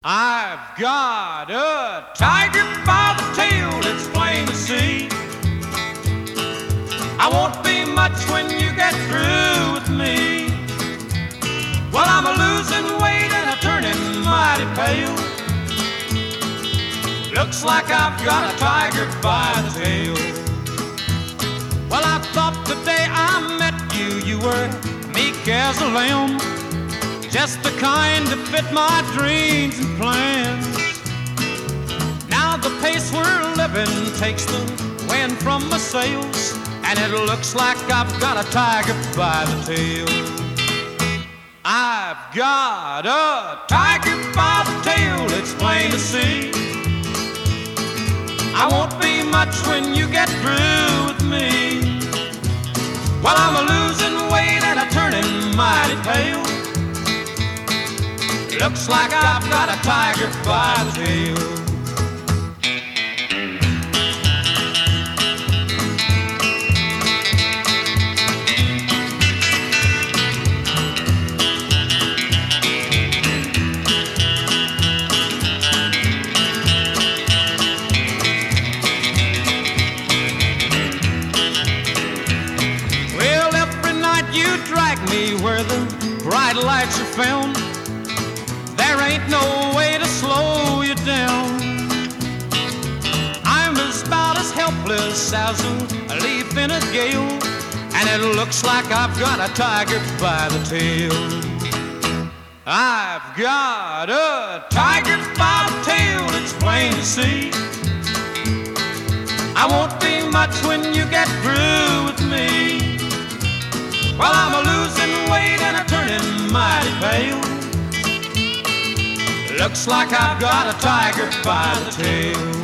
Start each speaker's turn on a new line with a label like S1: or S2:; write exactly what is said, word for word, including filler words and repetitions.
S1: I've got a tiger by the tail, it's plain to see. I won't be much when you get through with me. Well, I'm a losing weight and a turning mighty pale. Looks like I've got a tiger by the tail. Well, I thought the day I met you, you were meek as a lamb, just the kind to fit my dreams and plans. Now the pace we're living takes the wind from my sails, and it looks like I've got a tiger by the tail. I've got a tiger by the tail, it's plain to see. I won't be much when you get through with me. Well, I'm a losing weight and a turning mighty pale. Looks like I've got a tiger by the tail. Well, every night you drag me where the bright lights are found. There ain't no way to slow you down. I'm as about as helpless as a leaf in a gale, and it looks like I've got a tiger by the tail. I've got a tiger by the tail, it's plain to see. I won't be much when you get through with me. Well, I'm a losing weight and a turning mighty pale. Looks like I've got a tiger by the tail.